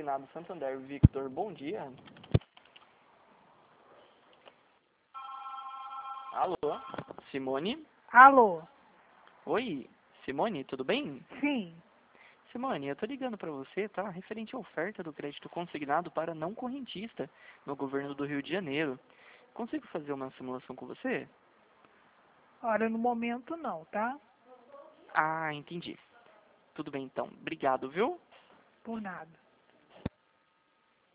Consignado Santander, Victor, bom dia. Alô, Simone? Alô? Oi, Simone, tudo bem? Sim. Simone, eu tô ligando pra você, tá? Referente à oferta do crédito consignado para não correntista no governo do Rio de Janeiro. Consigo fazer uma simulação com você? Olha, no momento não, tá? Ah, entendi. Tudo bem então. Obrigado, viu? Por nada.